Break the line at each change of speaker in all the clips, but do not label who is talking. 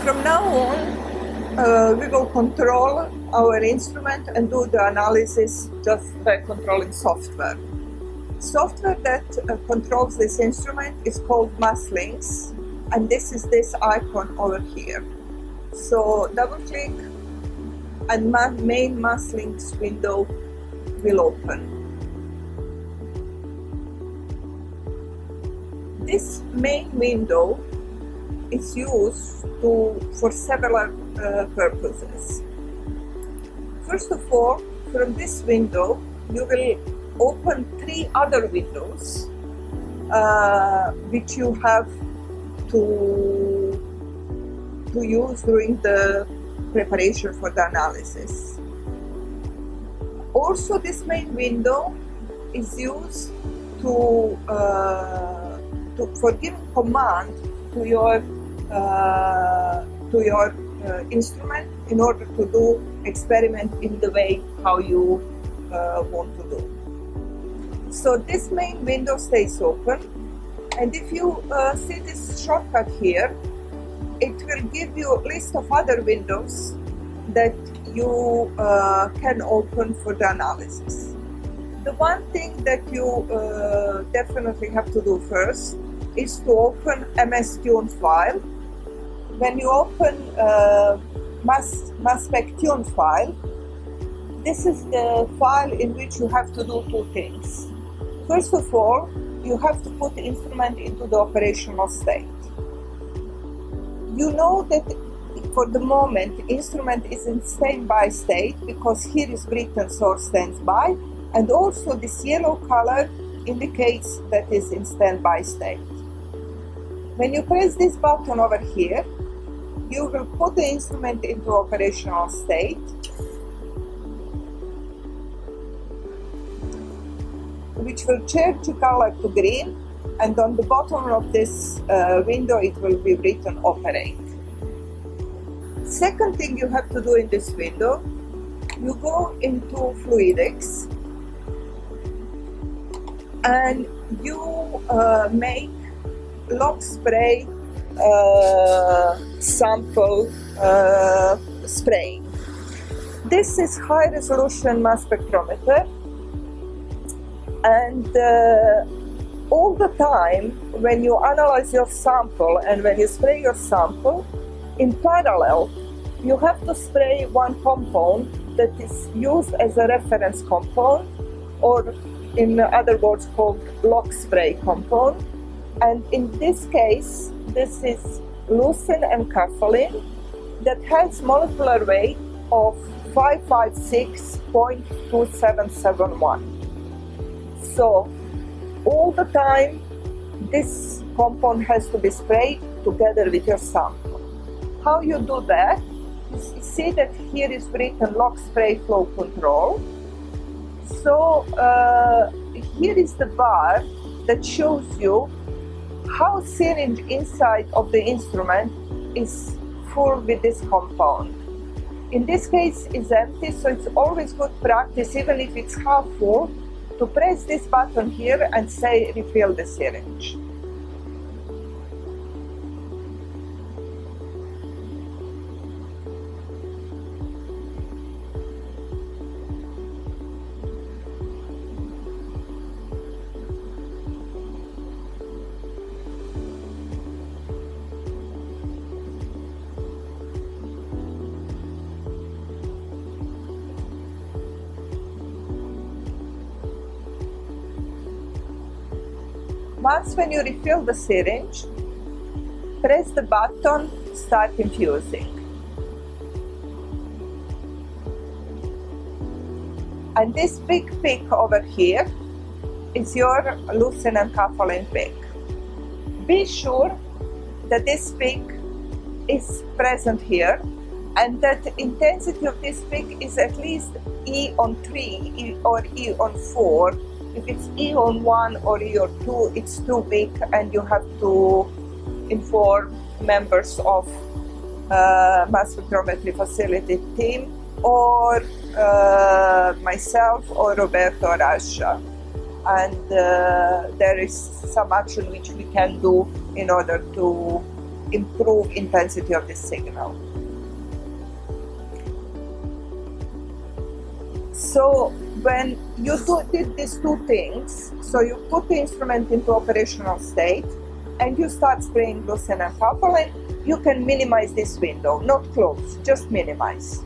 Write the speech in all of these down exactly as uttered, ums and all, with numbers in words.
from now on, uh, we will control our instrument and do the analysis just by controlling software. Software that uh, controls this instrument is called MassLynx, and this is this icon over here. So double click and my main MassLynx window will open. This main window is used to, for several uh, purposes. First of all, from this window, you will open three other windows uh, which you have to, to use during the preparation for the analysis. Also, this main window is used to, uh, to for giving command to your uh, to your uh, instrument in order to do experiment in the way how you uh, want to do. So this main window stays open, and if you uh, see this shortcut here, it will give you a list of other windows that you uh, can open for the analysis. The one thing that you uh, definitely have to do first is to open M S Tune file. When you open uh, Mass, MassSpec Tune file, this is the file in which you have to do two things. First of all, you have to put the instrument into the operational state. You know that for the moment, the instrument is in standby state because here is written source stands by, and also this yellow color indicates that is in standby state. When you press this button over here, you will put the instrument into operational state, which will change the color to green, and on the bottom of this uh, window it will be written operate. Second thing you have to do in this window, you go into Fluidics and you uh, make log spray uh, sample uh, spraying. This is high resolution mass spectrometer, and uh, all the time when you analyze your sample and when you spray your sample, in parallel you have to spray one compound that is used as a reference compound, or in other words called log spray compound. And in this case, this is leucine and caphaline that has molecular weight of five five six point two seven seven one. So all the time this compound has to be sprayed together with your sample. How you do that? You see that here is written log spray flow control. So uh, here is the bar that shows you how syringe inside of the instrument is full with this compound. In this case it's empty, so it's always good practice, even if it's half full, to press this button here and say refill the syringe. Once when you refill the syringe, press the button Start Infusing. And this big peak over here is your leucine and caphaline peak. Be sure that this peak is present here and that the intensity of this peak is at least E on three or E on four. If it's E on one or E on two, it's too big and you have to inform members of uh, mass spectrometry facility team or uh, myself or Roberto Arascia. And uh, there is some action which we can do in order to improve intensity of the signal. So when you do, did these two things, so you put the instrument into operational state and you start spraying Lucene and Papillon, you can minimize this window, not close, just minimize.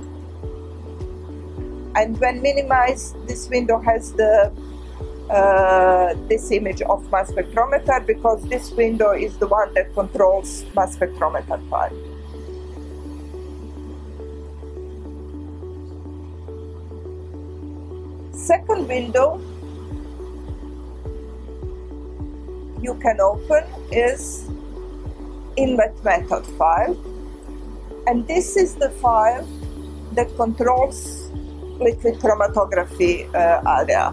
And when minimize, this window has the uh, this image of mass spectrometer, because this window is the one that controls mass spectrometer file. Second window you can open is inlet method file, and this is the file that controls liquid chromatography uh, area.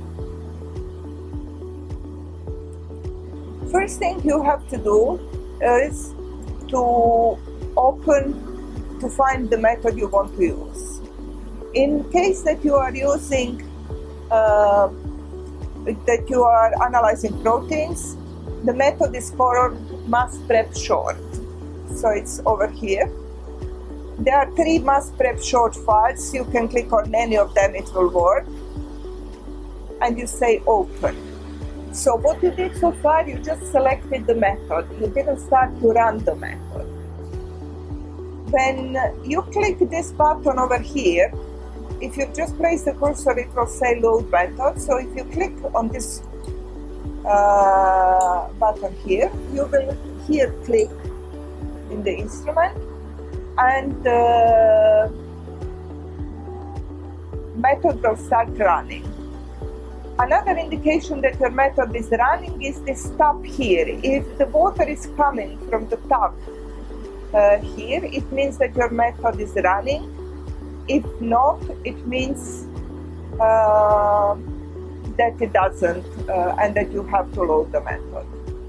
First thing you have to do is to open, to find the method you want to use. In case that you are using, uh, that you are analyzing proteins, the method is called mass prep short. So it's over here. There are three mass prep short files. You can click on any of them, it will work. And you say open. So what you did so far, you just selected the method. You didn't start to run the method. When you click this button over here, if you just place the cursor, it will say load method. So if you click on this uh, button here, you will here click in the instrument, and the method will start running. Another indication that your method is running is this tab here. If the water is coming from the tab uh, here, it means that your method is running. If not, it means uh, that it doesn't uh, and that you have to load the method.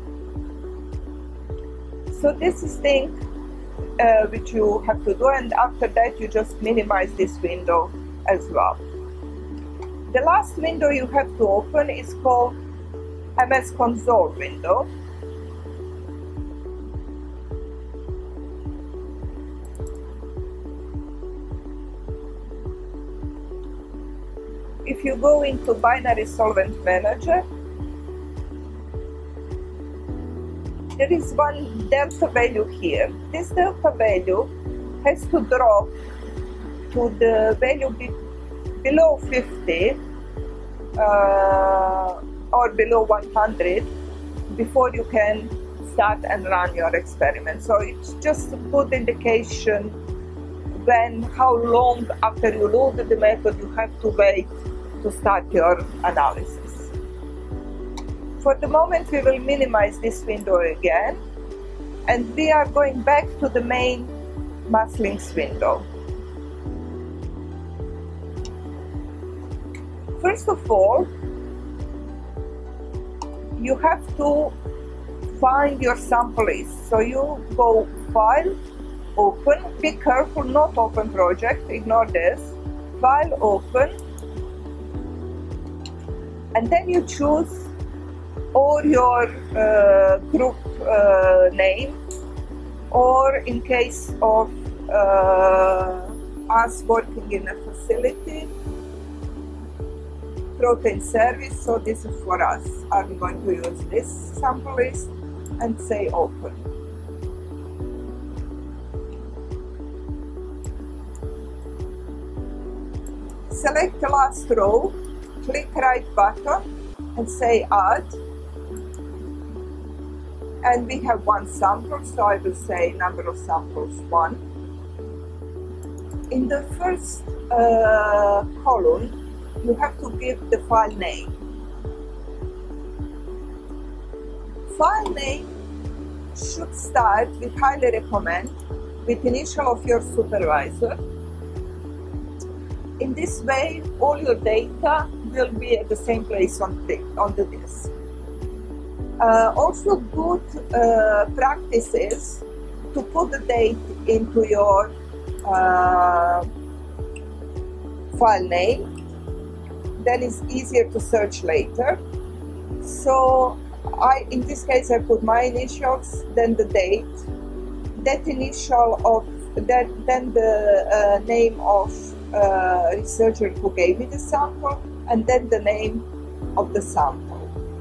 So this is thing uh, which you have to do, and after that you just minimize this window as well. The last window you have to open is called M S Console window. If you go into Binary Solvent Manager, there is one delta value here. This delta value has to drop to the value be below fifty uh, or below one hundred before you can start and run your experiment. So it's just a good indication when, how long after you load the method you have to wait to start your analysis. For the moment we will minimize this window again, and we are going back to the main MassLinks window. First of all, you have to find your sample list. So you go File, Open, be careful, not Open Project, ignore this, File, Open, and then you choose or your uh, group uh, name, or in case of uh, us working in a facility, protein service, so this is for us. I'm going to use this sample list and say open. Select the last row, click right button and say add. And we have one sample, so I will say number of samples one. In the first uh, column, you have to give the file name. File name should start with highly recommend, with initial of your supervisor. In this way, all your data will be at the same place on the, on the disk. Uh, also good uh, practice is to put the date into your uh, file name. Then it's easier to search later. So I, in this case, I put my initials, then the date, that initial of that, then the uh, name of uh, researcher who gave me the sample, and then the name of the sample.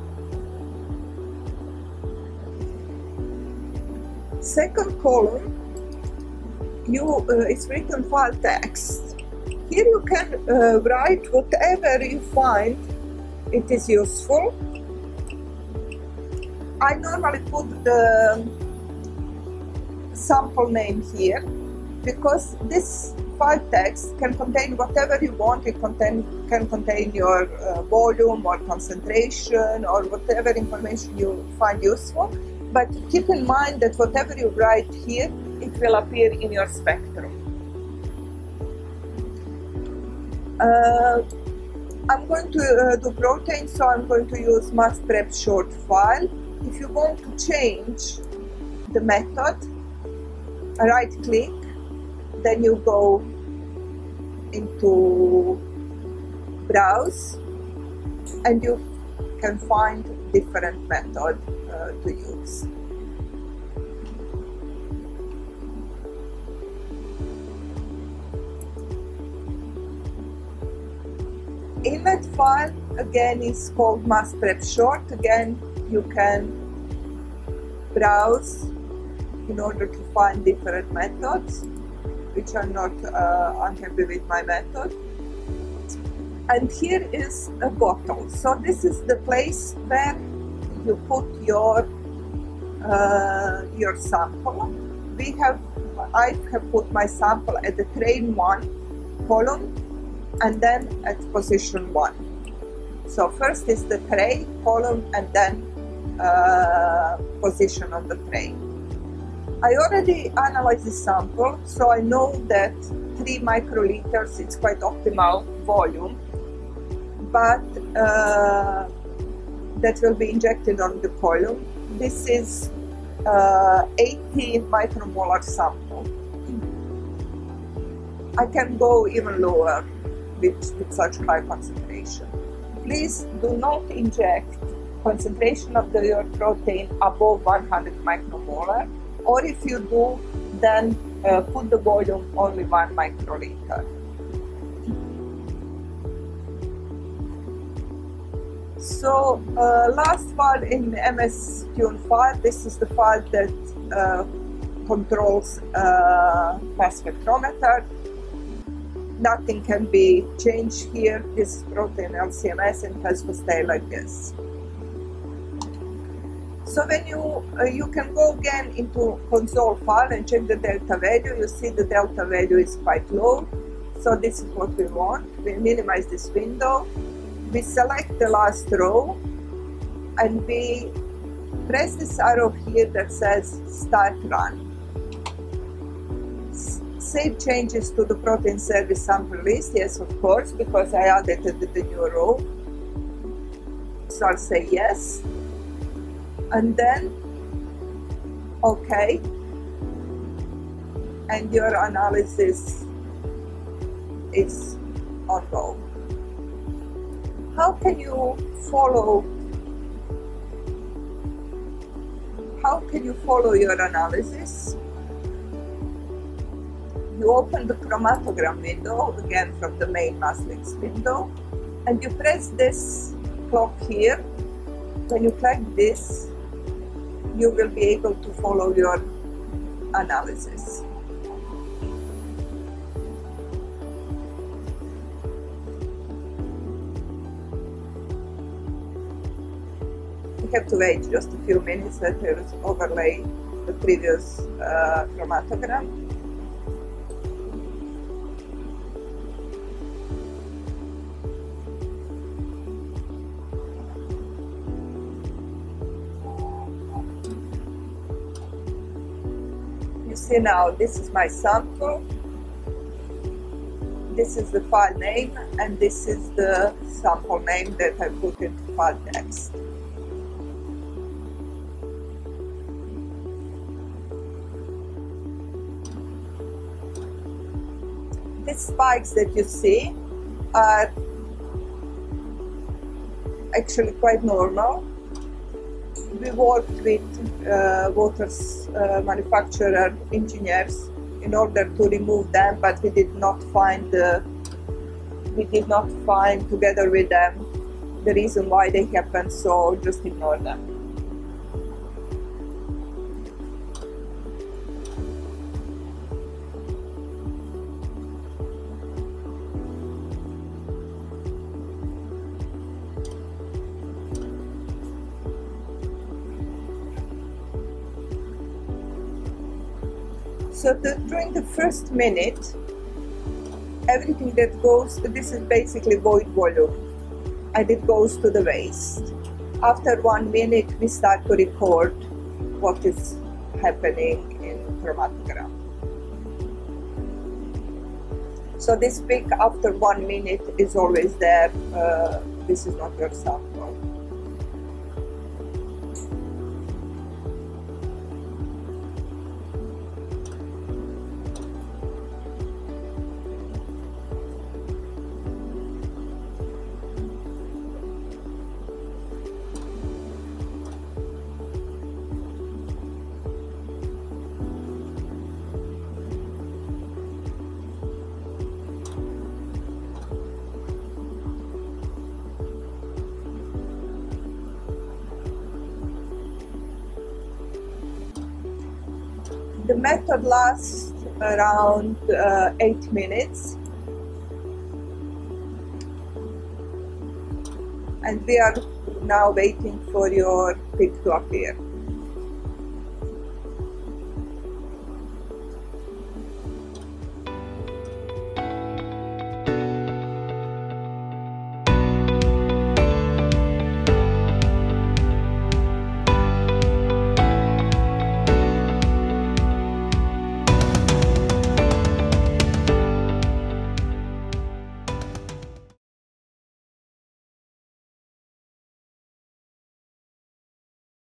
Second column, you uh, it's written file text. Here you can uh, write whatever you find it is useful. I normally put the sample name here because this file text can contain whatever you want. It contain, can contain your uh, volume or concentration or whatever information you find useful. But keep in mind that whatever you write here, it will appear in your spectrum. Uh, I'm going to uh, do protein, so I'm going to use mass prep short file. If you want to change the method, right click, then you go into browse, and you can find different method uh, to use. Inlet file again is called mass prep short. Again, you can browse in order to find different methods, which are not uh, unhappy with my method. And here is a bottle. So this is the place where you put your uh, your sample. We have, I have put my sample at the train one column, and then at position one. So first is the tray column, and then uh, position on the tray. I already analyzed the sample, so I know that three microliters is quite optimal volume, but uh, that will be injected on the column. This is uh, eighty micromolar sample. I can go even lower with, with such high concentration. Please do not inject concentration of the, your protein above one hundred micromolar, or if you do, then uh, put the volume only one microliter. So uh, last file in M S Tune file, this is the file that uh, controls uh, mass spectrometer. Nothing can be changed here. This is protein L C M S and has to stay like this. So when you uh, you can go again into console file and check the delta value. You see the delta value is quite low. So this is what we want. We minimize this window. We select the last row, and we press this arrow here that says Start Run. S save changes to the protein service sample list. Yes, of course, because I added the new row. So I'll say yes. And then, OK. And your analysis is on go. How can you follow? How can you follow your analysis? You open the chromatogram window, again from the main MassLinks window, and you press this clock here. When you click this, you will be able to follow your analysis. We have to wait just a few minutes that it will overlay the previous uh, chromatogram. You see now, this is my sample, this is the file name, and this is the sample name that I put into file text. These spikes that you see are actually quite normal. We worked with uh, water uh, manufacturer engineers in order to remove them, but we did not find the we did not find together with them the reason why they happened, so just ignore them. So the, during the first minute, everything that goes, this is basically void volume, and it goes to the waste. After one minute, we start to record what is happening in chromatogram. So this peak after one minute is always there. Uh, this is not your sample. The method lasts around uh, eight minutes, and we are now waiting for your peak to appear.